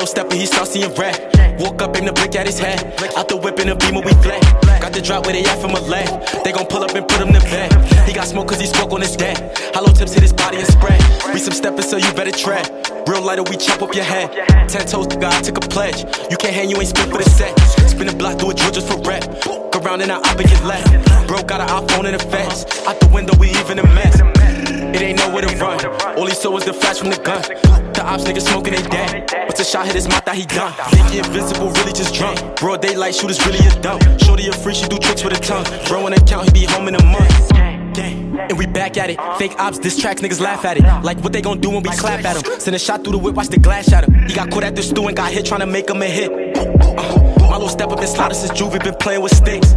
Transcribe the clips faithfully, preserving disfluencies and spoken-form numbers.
stepper, he start seeing red. Woke up, aim the blick at his head. Out the whip in the beamer, we fled. Got the drop where they at from a leg. They gon' pull up and put him to bed. He got smoke cause he spoke on his dead. Hollow tips hit his body and spread. We some steppers, so you better tread. Real lighter, we chop up your head. Ten toes to God, took a pledge. You can't hang, you ain't spin for the set. Spin the block, do a drill just for rep. Go around and I up and get left. Bro got an iPhone in the fence. Out the window, we even a mess. It ain't nowhere to run. All he saw was the flash from the gun. The ops niggas smoking, they dead. What's a shot hit his mouth that he done? Think he invincible, really just drunk. Broad daylight shooters really a dumb. Shorty a free, she do tricks with a tongue. Bro in account, he be home in a month. And we back at it. Fake ops, diss tracks, niggas laugh at it. Like what they gon' do when we clap at him. Send a shot through the whip, watch the glass shatter. He got caught at the stew and got hit trying to make him a hit. Uh, my little step up been slotted since Juvie, been playing with sticks.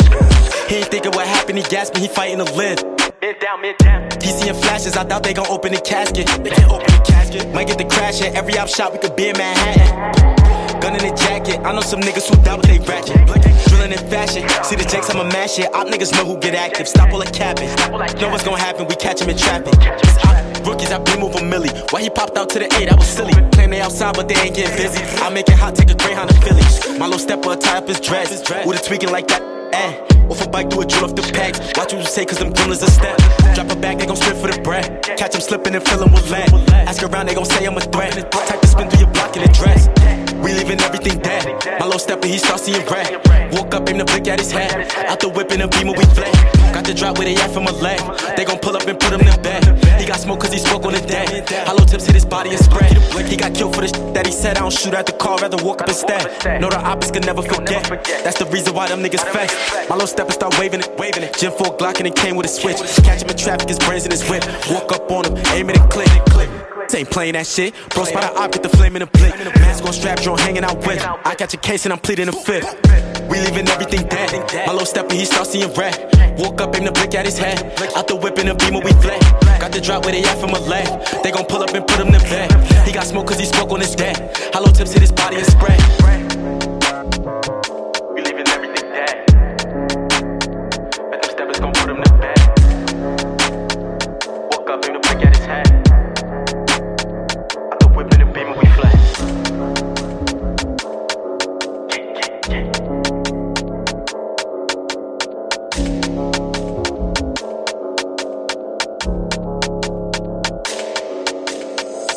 He ain't thinking what happened, he gasping, he fighting to live. Mid down, mid down. He seeing flashes, I doubt they gon' open the casket. They can't open the casket. Might get the crash at every op shot, we could be in Manhattan. Gun in the jacket, I know some niggas who doubt they ratchet. Drilling in fashion, see the jakes, I'ma mash it. Op niggas know who get active, stop all the capping. Know what's gon' happen, we catch him in traffic. Rookies, I been moving Millie. Why he popped out to the A, that was silly. Claim they outside, but they ain't getting busy. I make it hot, take a Greyhound to Philly. My little stepper, tie up his dress. With a tweaking like that, eh. Off a bike, do a drill off the pegs. Watch what you say, cause them grillers a step. Drop a bag, they gon' spin for the bread. Catch him slipping and fill him with lead. Ask around, they gon' say I'm a threat. Type to spin through your block in a dress. We leaving everything dead. My little stepper, he start seeing red. Woke up, aim the blick at his head. Out the whip in the beamer, we fled. Got the drop where they at from a leg. They gon' pull up and put him to bed. He got smoke cause he spoke on the dead. Hollow tips hit his body and spread. He got killed for the shit that he said. I don't shoot at the car, rather walk up instead. Know the opps can never forget. That's the reason why them niggas fest. My little stepper start waving it, waving it. Gen four Glock and it came with a switch. Catch him in traffic, his brains in his whip. Walk up on him, aim it and click. Ain't playing that shit. Bro, spot a op, get the flame in the blick. Mask on strap, drone hanging out with. I catch a case and I'm pleading the fifth. We leaving everything dead. My little stepper, he start seeing red. Woke up, aim the blick at his head. Out the whip in the beamer, we fled. Got the drop where they at from a leg. They gon' pull up and put him to bed. He got smoke cause he spoke on his dead. Hollow tips hit his body and spread.